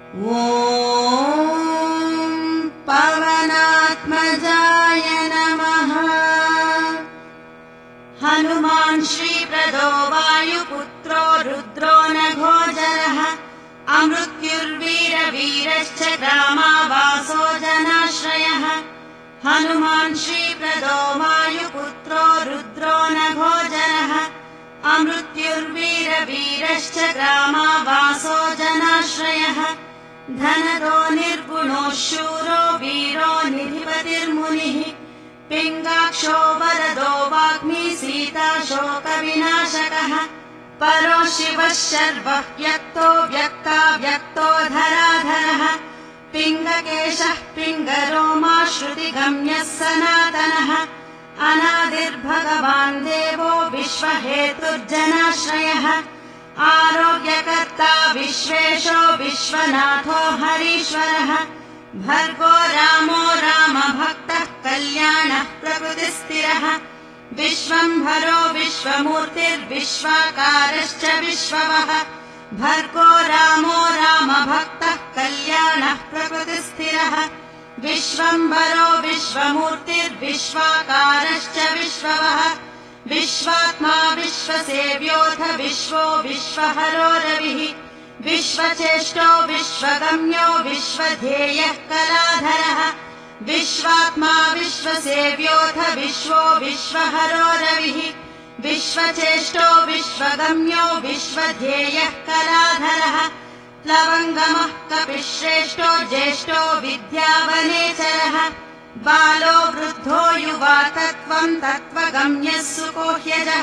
पवनात्मजाय नमः। हनुमान् श्रीप्रदो वायुपुत्रो रुद्रो नघोजरः अमृत्युर्वीरवीरश्च ग्रामावासो जनाश्रयः। हनुमान् श्रीप्रदो वायुपुत्रो रुद्रो नघोजरः अमृत्युर्वीरवीरश्च ग्रामावासो जनाश्रयः। धनदो निर्गुणो शूरो वीरो निधिपतिर्मुनिः पिङ्गाक्षो वरदो वाग्मी सीता शोकविनाशकः। परो शिवः शर्वः व्यक्तो व्यक्ताव्यक्तो धराधरः पिङ्गकेशः पिङ्गरोमा श्रुतिगम्यः सनातनः। अनादिर्भगवान् देवो विश्वहेतुर्जनाश्रयः। आरोग्यकर्ता विश्वेशो विश्वनाथो हरीश्वरः। भर्गो रामो रामभक्तः कल्याणः प्रकृतिस्थिरः। विश्वम्भरो विश्वमूर्तिर्विश्वाकारश्च विश्ववः। भर्गो रामो रामभक्तः कल्याणः प्रकृतिस्थिरः। विश्वम्भरो विश्वमूर्तिर्विश्वाकारश्च विश्ववः। विश्वात्मा विश्वसेव्योऽथ विश्वो विश्वहरो रविः। विश्वचेष्टो विश्वगम्यो विश्वध्येयः कलाधरः। विश्वात्मा विश्वसेव्योऽथ विश्वो विश्वहरो रविः। विश्वचेष्टो विश्वगम्यो विश्वध्येयः कलाधरः। प्लवङ्गमः कपिश्रेष्ठो ज्येष्ठो विद्यावनेचरः। बालो वृद्धो युवा तत्त्वम् तत्त्वगम्यः सुकोह्यजः।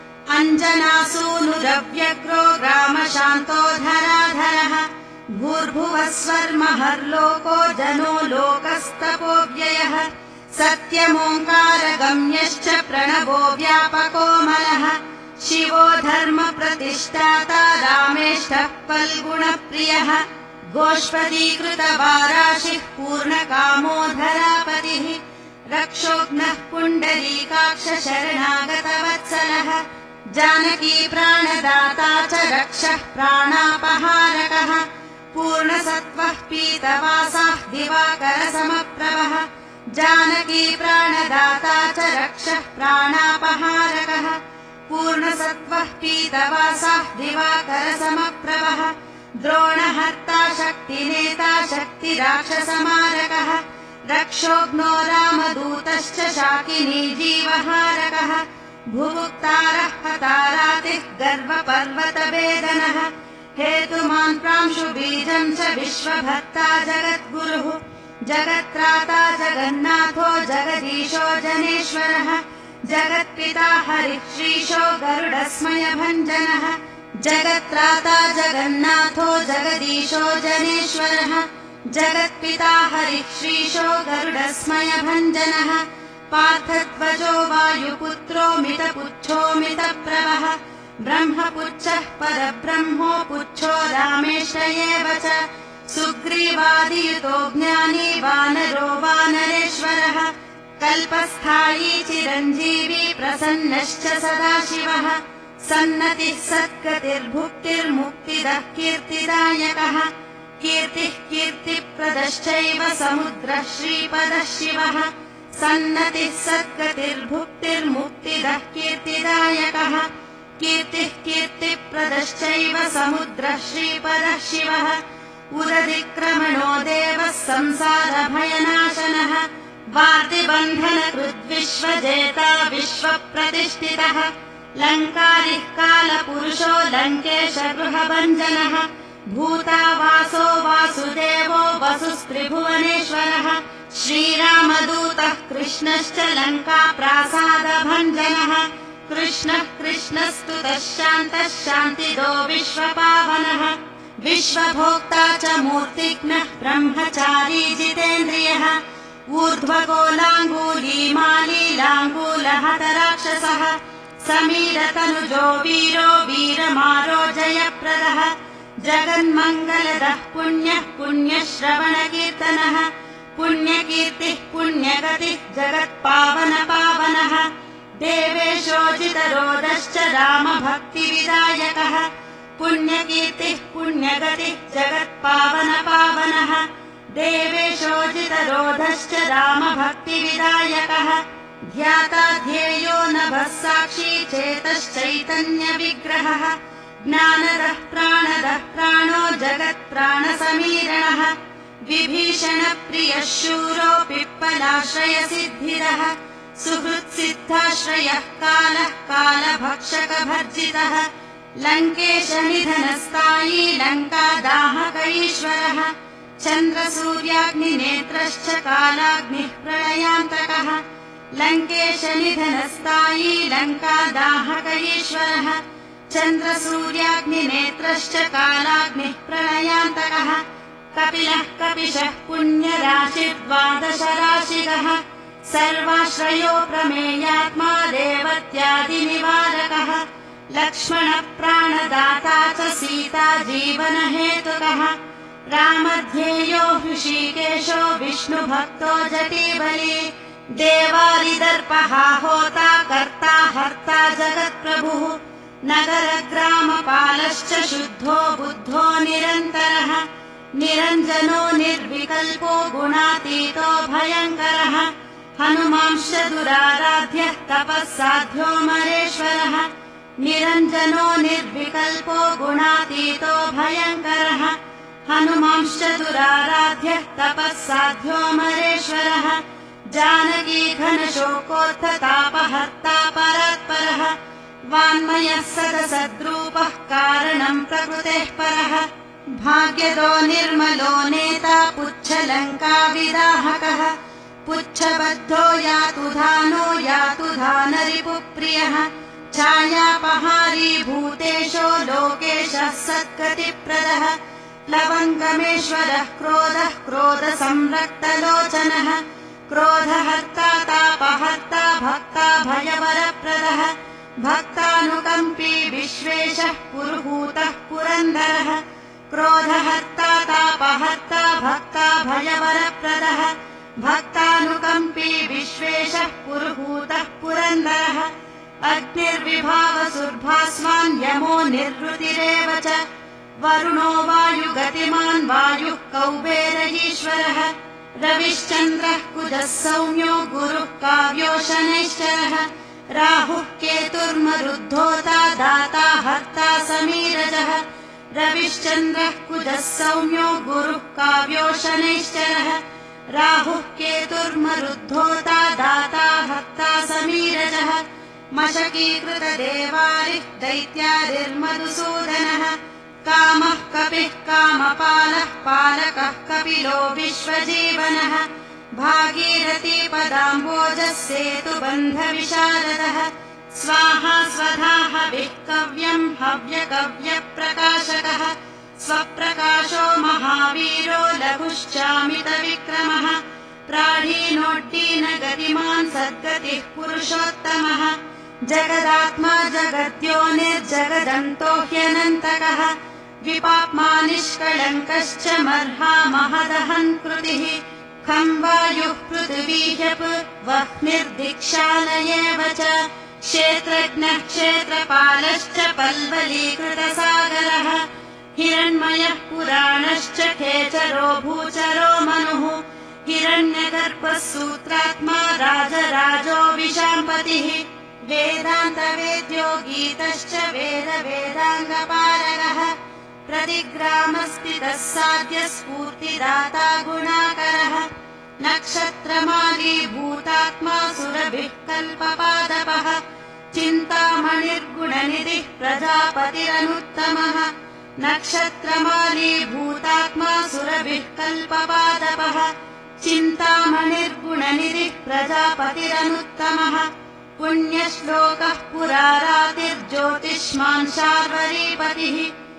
अञ्जनासूनुरव्यग्रो ग्रामशान्तो धराधरः। भूर्भुवः स्वर्महर्लोको जनो लोकस्तपोव्ययः। सत्यमोङ्कारगम्यश्च प्रणवो व्यापकोमलः। शिवो धर्मप्रतिष्ठाता रामेष्ठः फल्गुणप्रियः। गोष्पदीकृतवाराशिः पूर्णकामो धरापतिः। रक्षोघ्नः पुण्डरीकाक्ष शरणागतवत्सलः। जानकी प्राणदाता च रक्षः प्राणापहारकः। पूर्णसत्त्वः पीतवासः दिवाकरसमप्रभः। जानकी प्राणदाता च रक्षः प्राणापहारकः। पूर्णसत्त्वः पीतवासः दिवाकरसमप्रभः। द्रोणहर्ता शक्तिनेता शक्तिराक्षसमारकः। रक्षोघ्नो रामदूतश्च शाकिनी जीवहारकः। भुभुक्तारः हतारातिः गर्वपर्वतवेदनः। हेतुमान् प्रांशुबीजम् च विश्वभर्ता जगद्गुरुः। जगत्त्राता जगन्नाथो जगदीशो जनेश्वरः। जगत्पिता हरिः श्रीशो गरुडस्मयभञ्जनः। जगत्त्राता जगन्नाथो जगदीशो जनेश्वरः। जगत्पिता हरिः श्रीशो गरुडस्मयभञ्जनः। पार्थध्वजो वायुपुत्रो मितपुच्छो मितप्रभः। ब्रह्मपुच्छः परब्रह्मो पुच्छो रामेश एव च। सुग्रीवादियुतो ज्ञानी वानरो वानरेश्वरः। कल्पस्थायी चिरञ्जीवी प्रसन्नश्च सदाशिवः। सन्नतिः सद्गतिर्भुक्तिर्मुक्तिदः कीर्तिदायकः। कीर्तिः कीर्तिप्रदश्चैव समुद्रः श्रीपदः शिवः। सन्नतिः सद्गतिर्भुक्तिर्मुक्तिदः कीर्तिदायकः। कीर्तिः कीर्तिप्रदश्चैव समुद्रः श्रीपदः शिवः। उदधिक्रमणो देवः संसारभयनाशनः। वार्तिबन्धनकृद्विश्वजेता विश्वप्रतिष्ठितः। लङ्कारिः कालपुरुषो लङ्केश गृहभञ्जनः। भूतावासो वासुदेवो वसुस्त्रिभुवनेश्वरः। श्रीरामदूतः कृष्णश्च लङ्काप्रासादभञ्जनः। कृष्णः कृष्णस्तुतः शान्तः शान्तिदो विश्वपावनः। विश्वभोक्ता च मूर्तिज्ञः ब्रह्मचारी जितेन्द्रियः। ऊर्ध्वगोलाङ्गूलीमालीलाङ्गूलहतराक्षसः। समीरतनुजो वीरो वीरमारो जयप्रदः। जगन्मङ्गलदः पुण्यः पुण्यश्रवणकीर्तनः। पुण्यकीर्तिः पुण्यगतिः जगत्पावनपावनः। देवेशोजितरोदश्च रामभक्तिविदायकः। पुण्य पुण्यकीर्तिः पुण्यगतिः जगत्पावनपावनः देवेशोजितरोधश्च रामभक्तिविदायकः ध्याता ध्येयो नभः साक्षी चेतश्चैतन्यविग्रहः ज्ञानदः प्राणदः प्राणो जगत्प्राणसमीरणः विभीषणप्रियः शूरो पिप्पलाश्रयसिद्धिरः सुहृत्सिद्धाश्रयः कालः कालभक्षकभर्जितः लङ्केशनिधनस्थायी लङ्कादाहक ईश्वरः चन्द्रसूर्याग्निनेत्रश्च कालाग्निः प्रलयान्तकः लङ्केशनिधनस्थायी लङ्कादाहक ईश्वरः चन्द्रसूर्याग्निनेत्रश्च कालाग्निः प्रलयान्तकः कपिलः कपिशः पुण्यराशिर्द्वादशराशिगः सर्वाश्रयो प्रमेयात्मा रेवत्यादिनिवारकः लक्ष्मणप्राणदाता च सीता जीवनहेतुकः रामध्येयो हृषीकेशो विष्णुभक्तो जटीबली देवारिदर्पः होता कर्ता हर्ता जगत्प्रभुः नगरग्रामपालश्च शुद्धो बुद्धो निरन्तरः निरञ्जनो निर्विकल्पो गुणातीतो भयङ्करः हनुमांश्च दुराराध्यः तपःसाध्यो मरेश्वरः निरञ्जनो निर्विकल्पो गुणातीतो भयङ्करः हनुमांश्च दुराराध्यः तपःसाध्यो मरेश्वरः जानकी घनशोकोत्थतापहर्ता परात्परः वाङ्मयः सदसद्रूपः कारणम् प्रकृतेः परः भाग्यदो निर्मलो नेता पुच्छलङ्काविदाहकः पुच्छबद्धो यातु धानो यातु धानरिपुप्रियः छायापहारी भूतेशो लोकेशः सद्गतिप्रदः लवङ्गमेश्वरः क्रोधः क्रोधसंरक्तलोचनः क्रोधहर्ता तापहर्ता भक्ता भयवरप्रदः भक्तानुकम्पी विश्वेशः पुरुहूतः पुरन्दरः क्रोधहर्ता तापहर्ता भक्ता भयवरप्रदः भक्तानुकम्पी विश्वेशः पुरुहूतः पुरन्दरः अग्निर्विभावसुर्भास्मान् यमो निर्वृतिरेव च वरुणो वायुगतिमान् वायुः कौबेर ईश्वरः रविश्चन्द्रः कुजः सौम्यो गुरुः काव्यो शनैश्चरः राहुः केतुर्मरुद्धोता दाता हर्ता समीरजः रविश्चन्द्रः कुजः सौम्यो गुरुः काव्यो शनैश्चरः राहुः केतुर्मरुद्धोता दाता हर्ता समीरजः मशकीकृतदेवारिः दैत्यारिर्मधुसूदनः कामः कपिः कामपालः पालकः कपिलो विश्वजीवनः भागीरथी पदाम्बोजः सेतुबन्धविशारदः स्वाहा स्वधा हविः कव्यम् हव्यकव्यप्रकाशकः स्वप्रकाशो महावीरो लघुश्चामितविक्रमः प्राणीनोड्डीनगतिमान् सद्गतिः पुरुषोत्तमः जगदात्मा जगद्योनिर्जगदन्तो ह्यनन्तकः विपाप्मा निष्कळङ्कश्च मर्हा महदहन् कृतिः खं वायुः पृथिवी ह्यप् वह्निर्दिक्षालयेव च क्षेत्रज्ञः क्षेत्रपालश्च पल्वलीकृतसागरः हिरण्मयः पुराणश्च खेचरो भूचरो मनुः हिरण्यगर्भः सूत्रात्मा राजराजो विशाम्पतिः वेदान्तवेद्यो गीतश्च वेदवेदाङ्गपारगः प्रतिग्रामस्थितः साध्यः स्फूर्तिदाता गुणाकरः नक्षत्रमाली भूतात्मा सुरभिः कल्पपादपः चिन्तामणिर्गुणनिधिः प्रजापतिरनुत्तमः नक्षत्रमाली भूतात्मा सुरभिः कल्पपादपः चिन्तामणिर्गुणनिधिः प्रजापतिरनुत्तमः पुण्यश्लोकः पुरारातिर्ज्योतिष्मान् शार्वरीपतिः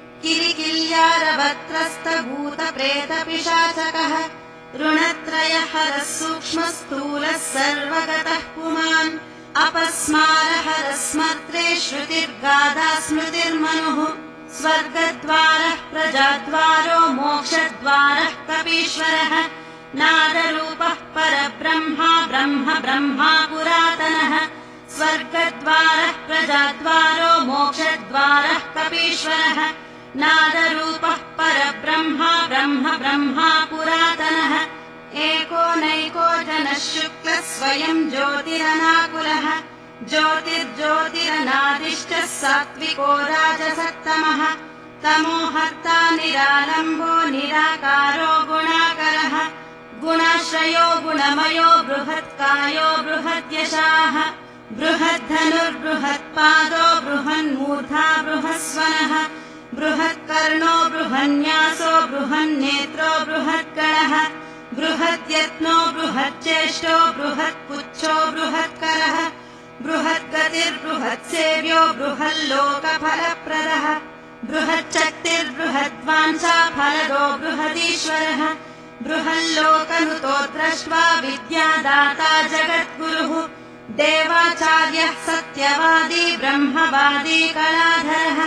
किलिकिल्यारवत्रस्तभूतप्रेतपिशाचकः ऋणत्रयहरः सूक्ष्मस्थूलः सर्वगतः पुमान् अपस्मारहरः स्मर्त्रे श्रुतिर्गाधा स्मृतिर्मनुः स्वर्गद्वारः प्रजाद्वारो मोक्षद्वारः कपीश्वरः नादरूपः परब्रह्मा ब्रह्म ब्रह्मा पुरातनः स्वर्गद्वारः प्रजाद्वारो मोक्षद्वारः कपीश्वरः नादरूपः परब्रह्मा ब्रह्म ब्रह्मा पुरातनः एको नैको जनः शुक्लः स्वयं ज्योतिरनाकुलः ज्योतिर्ज्योतिरनादिश्च सात्विको राजसत्तमः तमोहर्ता निरालम्बो निराकारो गुणाकरः गुणाश्रयो गुणमयो बृहत्कायो बृहद्यशाः बृहद्धनुर्बृहत्पादो बृहन्मूर्धा बृहस्वनः बृहत्कर्णो बृहन्यासो बृहन्नेत्रो बृहद्गणः बृहद्यत्नो बृहच्चेष्टो बृहत्पुच्छो बृहत्करः बृहद्गतिर्बृहत्सेव्यो बृहल्लोकफलप्रदः बृहच्चक्तिर्बृहद्वाञ्छाफलदो बृहदीश्वरः बृहल्लोकनुतो द्रष्ट्वा विद्यादाता जगद्गुरुः देवाचार्यः सत्यवादी ब्रह्मवादी कलाधरः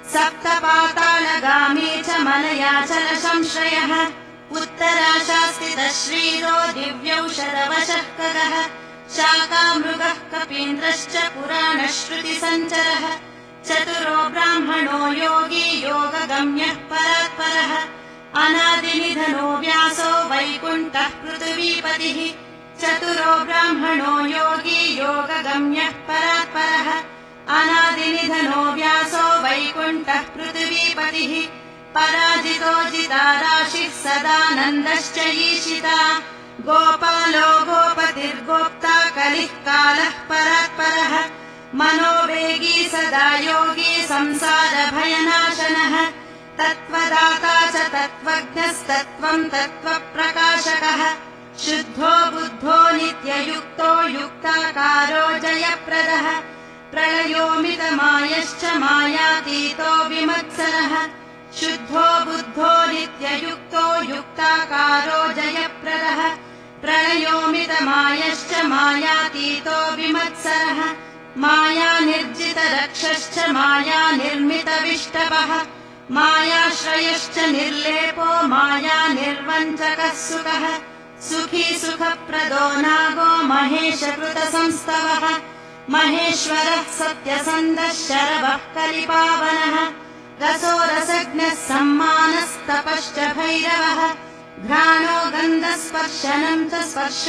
सप्तपातालगामी च मलयाचलसंश्रयः उत्तराशास्तितः श्रीरो दिव्यौषधवशः खगः शाकामृगः कपीन्द्रश्च पुराणश्रुतिसञ्चरः चतुरो ब्राह्मणो योगी योगगम्यः परात्परः अनादिनिधनो व्यासो वैकुण्ठः पृथिवीपतिः चतुरो ब्राह्मणो योगी योगगम्यः परात्परः अनादिनिधनो व्यासो वैकुण्ठः पृथिवीपतिः पराजितो जिता राशिः सदानन्दश्च ईशिता गोपालो गोपतिर्गोप्ता कलिः कालः परात्परः मनोवेगी सदा योगी संसारभयनाशनः तत्त्वदाता च तत्त्वज्ञस्तत्त्वम् तत्त्वप्रकाशकः शुद्धो बुद्धो नित्ययुक्तो युक्ताकारो जयप्रदः प्रलयोमितमायश्च मायातीतो विमत्सरः शुद्धो बुद्धो नित्ययुक्तो युक्ताकारो जयप्रदः प्रलयोमितमायश्च मायातीतो विमत्सरः मायानिर्जितरक्षश्च मायानिर्मितविष्टपः मायाश्रयश्च निर्लेपो मायानिर्वञ्चकः सुखः सुखी सुखप्रदो नागो महेशकृतसंस्तवः महेश्वरः सत्यसन्धः शरवः कलिपावनः रसो रसज्ञः सम्मानस्तपश्च भैरवः घ्राणो गन्धस्पर्शनम् च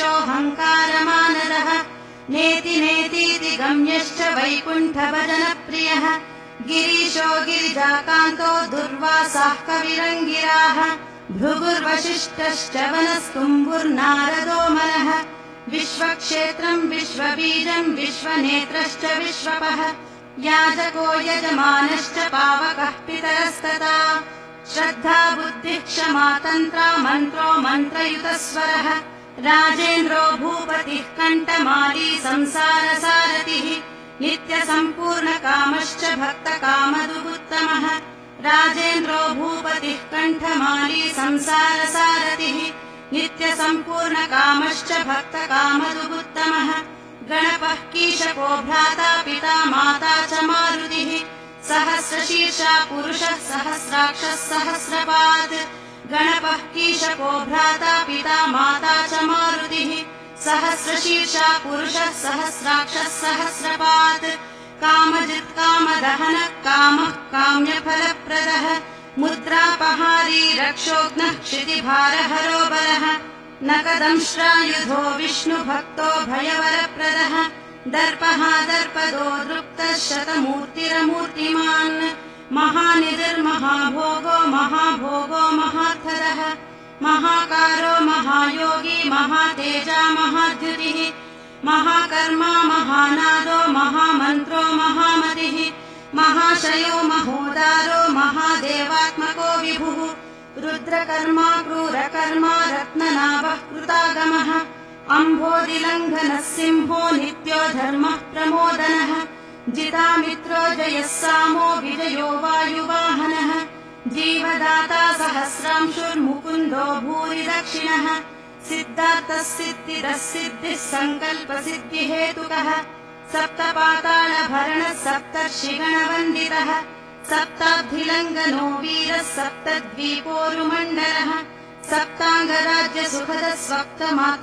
स्पर्शोऽहङ्कारमानदः नेति नेतीति गम्यश्च वैकुण्ठभजनप्रियः गिरीशो गिरिजाकान्तो दुर्वासाः कविरङ्गिराः भृगुर्वसिष्ठश्च वनस्तुम्बुर्नारदो मनः विश्वक्षेत्रम् विश्वबीजम् विश्वनेत्रश्च विश्वपः याजको यजमानश्च पावकः पितरस्तथा श्रद्धा बुद्धिः क्षमा तन्त्रा मन्त्रो मन्त्रयुतस्वरः राजेन्द्रो भूपतिः कण्ठमाली संसारसारथिः नित्यसम्पूर्णकामश्च भक्तकामदुगुत्तमः राजेन्द्रो भूपतिः कण्ठमाली संसारसारथिः नित्यसम्पूर्णकामश्च भक्तकामदुगुत्तमः गणपः कीशको भ्राता पिता माता च मारुतिः सहस्रशीर्षा पुरुषः सहस्राक्षः सहस्रपात् गणपः कीशको भ्राता पिता माता च मारुतिः सहस्रशीर्षा पुरुषः सहस्राक्षः सहस्रपात् कामजित् कामदहनः कामः काम्यफलप्रदः मुद्रापहारी रक्षोघ्नः क्षितिभारहरो बलः नकदंश्रायुधो विष्णुभक्तो भयवरप्रदः दर्पः दर्पदो दृप्तः शतमूर्तिरमूर्तिमान् महानिधिर्महाभोगो महाभोगो महार्थदः महाकारो महायोगी महातेजा महाद्युतिः महाकर्मा महानादो महामन्त्रो महामतिः महाशयो महोदारो महादेवात्मको विभुः रुद्रकर्मा क्रूरकर्मा रत्ननाभः कृतागमः अम्भोदिलङ्घनः सिंहो नित्यो धर्मः प्रमोदनः जितामित्रो जयः सामो विजयो वायुवाहनः जीवदाता सहस्रांशुर्मुकुन्दो भूरि दक्षिणः सिद्धार्थः सिद्धिरः सिद्धिः सङ्कल्पसिद्धिहेतुकः सप्तपातालभरणः सप्तर्षिगणवन्दितः सप्ताब्धिलङ्घनो वीरः सप्तद्वीपोरुमण्डलः सप्ताङ्गराज्यसुखदः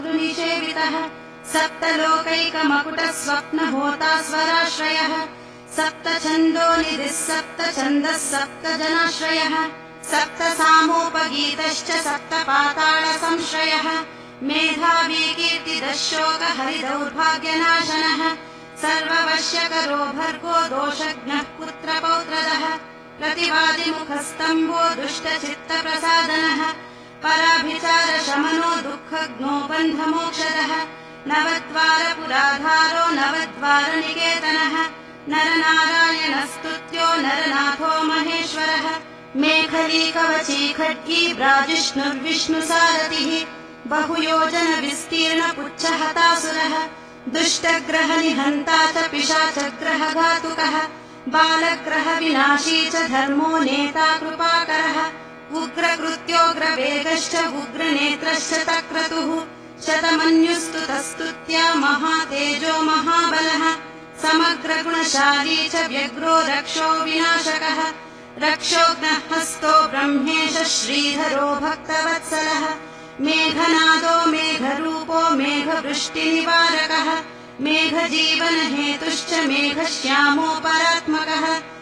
सप्तमातृनिषेवितः सप्तलोकैकमकुटः स्वप्नहोता स्वराश्रयः सप्त छन्दो निधिः सप्त छन्दः सप्त जनाश्रयः सप्त सामोपगीतश्च सप्त पाताळ संश्रयः मेधावी कीर्तिदः शोक हरिदौर्भाग्यनाशनः सर्ववश्यकरो भर्गो दोषज्ञः पुत्रपौत्रदः प्रतिवादिमुखस्तम्भो दुष्टचित्तप्रसादनः पराभिचारशमनो दुःखज्ञो बन्धमोक्षदः नवद्वारपुराधारो नवद्वारनिकेतनः नरनारायणस्तुत्यो नरनाथो महेश्वरः मेखलीकवची खड्गी ब्राजिष्णुर्विष्णुसारथिः बहुयोजन विस्तीर्णपुच्छहतासुरः दुष्टग्रहनिहन्ता च पिशाचग्रहघातुकः बालग्रहविनाशी च धर्मो नेता कृपाकरः उग्रकृत्योग्रवेगश्च उग्रनेत्रश्च तक्रतुः शतमन्युस्तुतस्तुत्या महातेजो महाबलः समग्रगुणशाली च व्यग्रो रक्षो विनाशकः रक्षोघ्नः हस्तो ब्रह्मेश श्रीधरो भक्तवत्सलः मेघनादो मेघरूपो मेघवृष्टिनिवारकः मेघजीवनहेतुश्च मेघश्यामो परात्मकः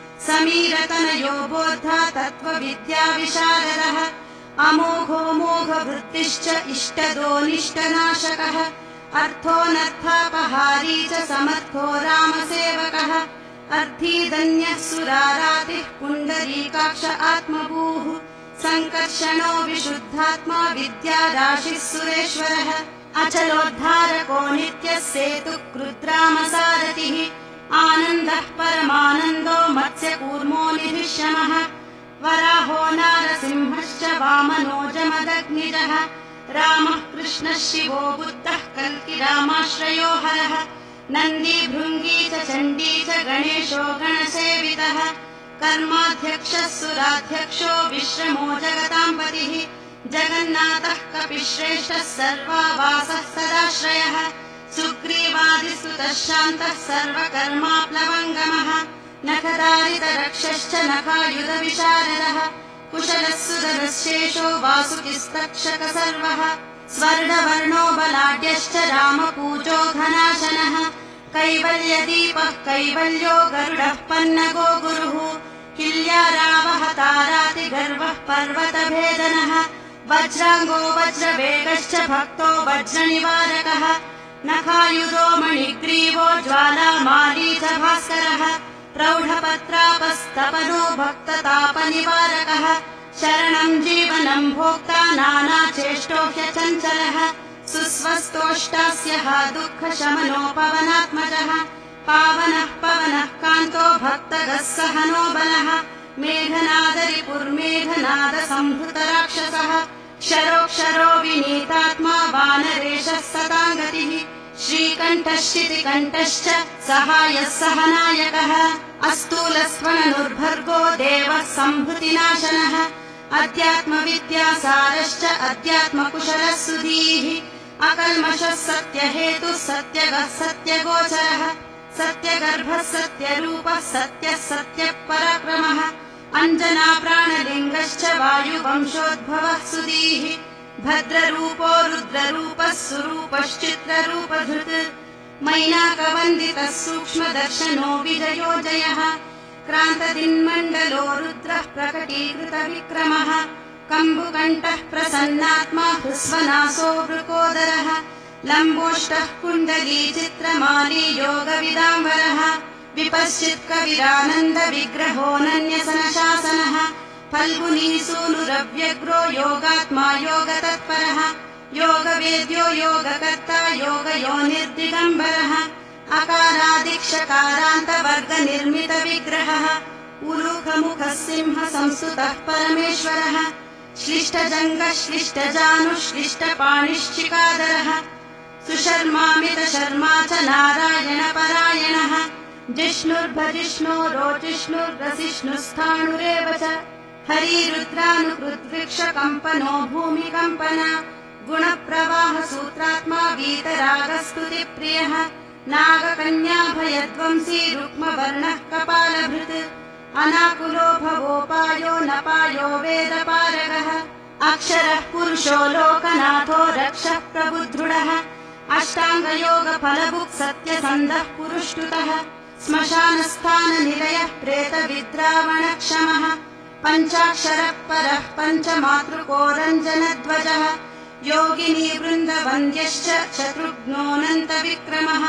समीरतनयो बोद्धा तत्त्वविद्याविशारदः अमोघो मोघवृत्तिश्च इष्टदो निष्टनाशकः अर्थोऽनर्थापहारी च समर्थो रामसेवकः अर्थिदन्यः सुरारातिः पुण्डरीकाक्ष आत्मभूः सङ्कर्षणो विशुद्धात्मा विद्याराशिः सुरेश्वरः अचलोद्धारको नित्यः सेतुः कृद्रामसारथिः आनन्दः परमानन्दो मत्स्यकूर्मो निधिशमः वराहो नारसिंहश्च वामनो जमदग्निजः रामः कृष्णः शिवो बुद्धः कल्कि रामाश्रयो हरः नन्दी भृङ्गी च चण्डी च गणेशो गणसेवितः कर्माध्यक्षः सुराध्यक्षो विश्रमो जगताम् पतिः जगन्नाथः कपिश्रेष्ठः सर्वावासः सदाश्रयः सुग्रीवादिसुतः शान्तः सर्वकर्माप्लवङ्गमः नखदारितरक्षश्च नखायुधविशारदः कुशलः सुदरशेषो वासुकिस्तक्षक सर्वः स्वर्णवर्णो बलाढ्यश्च रामपूजो घनाशनः कैवल्यदीपः कैवल्यो गरुडः पन्नगो गुरुः किल्यारावः तारातिगर्वः पर्वतभेदनः वज्राङ्गो वज्रवेगश्च भक्तो वज्रनिवारकः नखायुधो मणिग्रीवो ज्वालामाली च भास्करः प्रौढपत्रापस्तपनो भक्ततापनिवारकः शरणम् जीवनम् भोक्ता नानाचेष्टो ह्यचञ्चलः सुस्वस्थोष्टास्यः दुःखशमनोपवनात्मजः पावनः पवनः कान्तो भक्तगः सहनो बलः मेघनादरिपुर्मेघनादसम्भृतराक्षसः क्षरोक्षरो विनीतात्मा वानरेशः सताङ्गतिः श्रीकण्ठः शितिकण्ठश्च सहायः सहनायकः अस्तूलस्त्वननुर्भर्गो देवः सम्भृतिनाशनः अध्यात्मविद्यासारश्च अध्यात्मकुशलः सुधीः अकल्मषः सत्यहेतुः सत्यगः सत्यगोचरः सत्यगर्भः सत्यरूपः सत्यः सत्यः पराक्रमः अञ्जनाप्राणलिङ्गश्च वायुवंशोद्भवः सुधीः भद्ररूपो रुद्ररूपः सुरूपश्चित्ररूपधृत् मैनाकवन्दितः सूक्ष्मदर्शनो विजयो जयः क्रान्तदिन्मण्डलो रुद्रः प्रकटीकृतविक्रमः कम्बुकण्ठः प्रसन्नात्मा ह्रस्वनासो वृकोदरः लम्बोष्टः कुण्डली चित्रमाली योगविदाम्बरः विपश्चित्कविरानन्द विग्रहोऽनन्यसनशासनः फल्गुनीसूनुरव्यग्रो योगात्मा योगतत्परः योगवेद्यो योगकर्ता योगयोनिर्दिगम्बरः अकारादिक्षकारान्तवर्गनिर्मितविग्रहः उलूखमुखः सिंह संस्तुतः परमेश्वरः श्लिष्टजङ्गः श्लिष्टजानुः श्लिष्टपाणिश्चिकादरः सुशर्मामितशर्मा च नारायणपरायणः जिष्णुर्भजिष्णो रोजिष्णुर्रसिष्णुस्थाणुरेव च हरिरुद्रानुकृद्वृक्षकम्पनो भूमिकम्पन गुणप्रवाहसूत्रात्मा वीतरागस्तुतिप्रियः नागकन्याभयध्वंसी रुक्मवर्णः कपालभृत् अनाकुलो भवोपायो नपायो वेदपारगः अक्षरः पुरुषो लोकनाथो रक्षः प्रबुद्धृढः अष्टाङ्गयोगफलभुक् सत्यसन्धः पुरुष्टुतः श्मशानस्थाननिलयः प्रेतविद्रावणक्षमः पञ्चाक्षरः परः पञ्चमातृको रञ्जनध्वजः योगिनी वृन्दवन्द्यश्च शत्रुघ्नोऽनन्तविक्रमः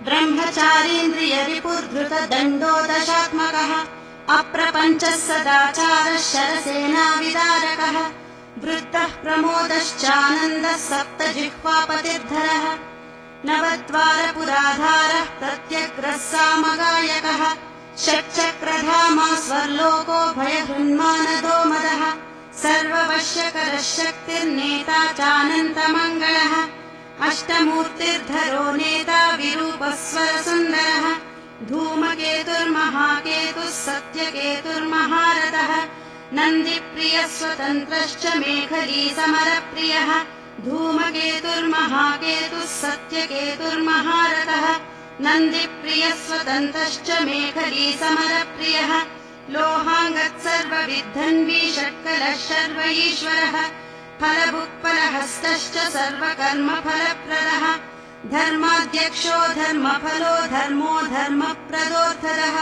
ब्रह्मचारीन्द्रियरिपुर्धृतदण्डो दशात्मकः अप्रपञ्चः सदाचारः शरसेनाविदारकः वृद्धः प्रमोदश्चानन्दः सप्तजिह्वापतिर्धरः नवद्वारपुराधारः प्रत्यग्रः सामगायकः षट्चक्रधामा स्वर्लोको भयहृन्मानदो मदः सर्ववश्यकरः शक्तिर्नेता चानन्तमङ्गलः अष्टमूर्तिर्धरो नेता विरूपस्वरसुन्दरः धूमकेतुर्महाकेतुः सत्यकेतुर्महारथः नन्दिप्रियः स्वतन्त्रश्च मेखली समरप्रियः धूमकेतुर्महाकेतुः सत्यकेतुर्महारथः नन्दिप्रियः स्वतन्त्रश्च मेखली समरप्रियः लोहाङ्गत्सर्वविद्धन्वी षट्कलः शर्व ईश्वरः फलभुक्फलहस्तश्च सर्वकर्मफलप्रदः धर्माध्यक्षो धर्मफलो धर्मो धर्मप्रदोऽर्थदः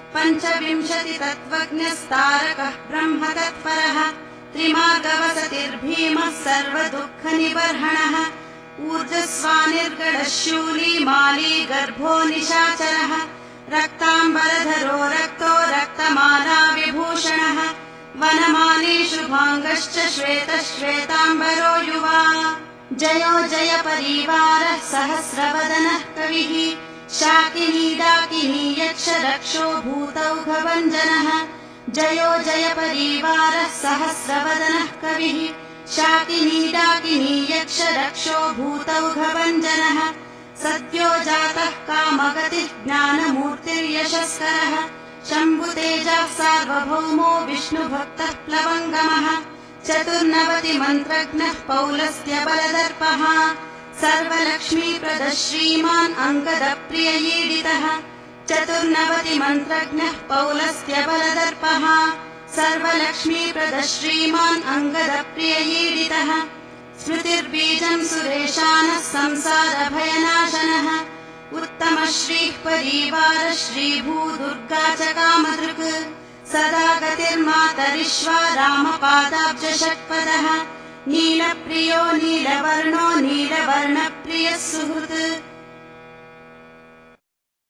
पञ्चविंशतितत्त्वज्ञस्तारकः ब्रह्म तत्परः त्रिमार्गवसतिर्भीमः सर्वदुःखनिबर्हणः ऊर्जस्वानिर्गडः शूली माली गर्भो निशाचरः रक्ताम्बरधरो रक्तो रक्तमाला विभूषणः वनमाली शुभाङ्गश्च श्वेतः श्वेताम्बरो युवा जयो जय परिवारः सहस्रवदनः कविः शाकिनी डाकिनी यक्ष रक्षो भूतौघभञ्जनः जयो जय परिवारः सहस्रवदनः कविः शाकिनी डाकिनी यक्ष रक्षो भूतौघभञ्जनः सद्यो जातः कामगतिः ज्ञानमूर्तिर्यशस्करः शम्भुतेजः सार्वभौमो विष्णुभक्तः प्लवङ्गमः चतुर्नवतिमन्त्रज्ञः पौलस्त्यबलदर्पः सर्वलक्ष्मीप्रदः श्रीमान् अङ्गदप्रियईडितः चतुर्नवतिमन्त्रज्ञः पौलस्त्यबलदर्पः सर्वलक्ष्मीप्रदः श्रीमान् अङ्गदप्रियईडितः स्मृतिर्बीजम् सुरेशानः संसारभयनाशनः उत्तमश्रीः परिवारः श्रीभूदुर्गा च कामधृक् सदा गतिर्मातरिश्वा रामपादाब्जषट्पदः नीलप्रियो नीलवर्णो नीलवर्णप्रियः सुहृत्